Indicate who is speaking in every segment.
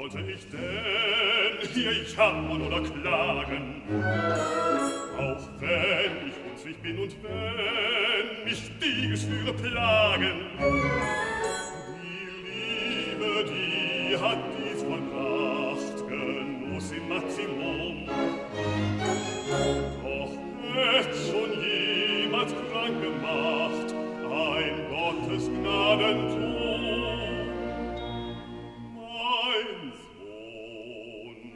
Speaker 1: sollte ich denn hier jammern oder klagen? Auch wenn ich unzwich bin und wenn mich die Geschwüre plagen. Die Liebe, die hat dies vollbracht, Genuss im Maximum. Doch hätt schon jemand krank gemacht, ein Gottes Gnadentum. Mein Sohn,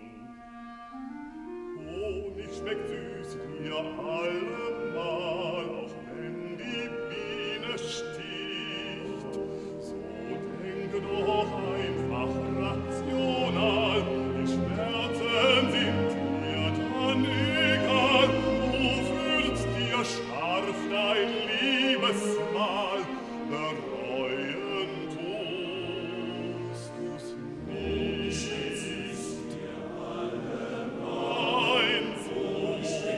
Speaker 1: Honig schmeckt süß dir allemal, auch wenn die Biene sticht. So denke doch einfach rational, die Schmerzen sind dir dann egal. Wo würd's dir scharf dein Liebesmahl bereuen, tust du's nicht. Mein Sohn,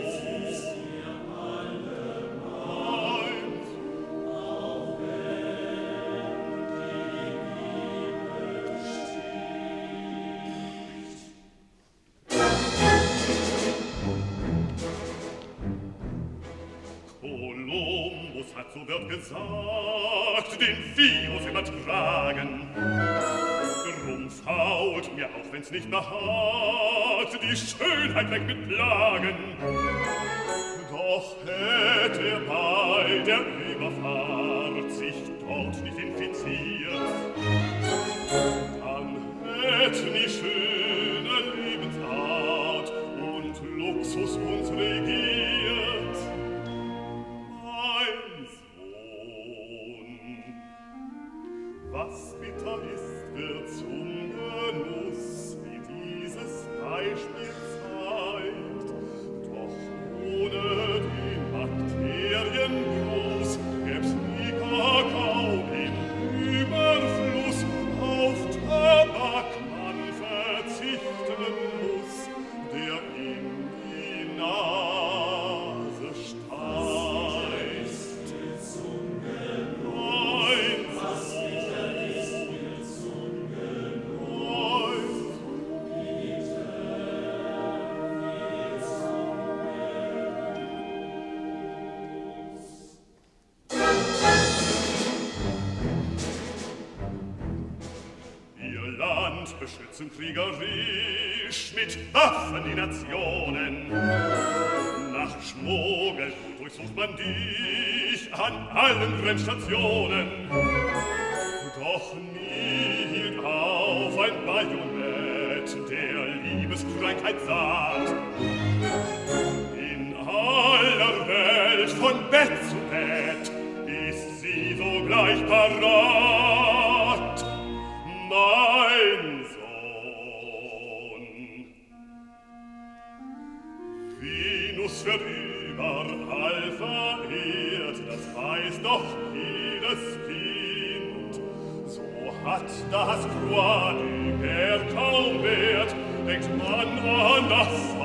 Speaker 1: Kolumbus hat, so wird gesagt, den Virus übertragen. Drum fault mir, auch wenn's nicht behaagt, die Schönheit weg mit Plagen. Doch hätt er bei der Überfahrt sich dort nicht infiziert, dann hätt die schöne Lebensart und Luxus uns regiert. Mein Sohn, was bitter ist, wird zum Genuss, wie dieses Beispiel zeigt. Doch ohne den Bakteriengroß gäb's nie Kakao im Überfluss. Auf Tabak man verzichten muss, der in die Nase steigt. Mein Ihr Land beschützen kriegerisch mit Waffen die Nationen. Nach Schmuggel durchsucht man dich an allen Grenzstationen. Doch nie hielt auf ein Bajonett der Liebeskrankheit saat. In aller Welt von Bett zu Bett ist sie sogleich parat. Mein Sohn, Venus wird überall verehrt, das weiß doch jedes Kind. So hat das Croix kaum Wert, denkt man an das